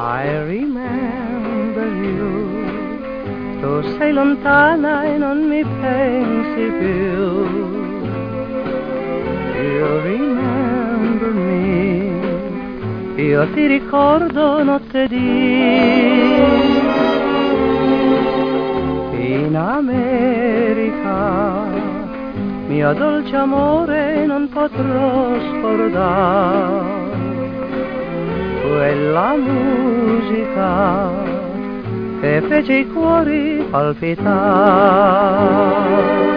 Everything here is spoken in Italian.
I remember you. Tu sei lontana e non mi pensi più. You remember me. Io ti ricordo notte di. In America, mio dolce amore, non potrò scordare quella musica che fece i cuori palpitare.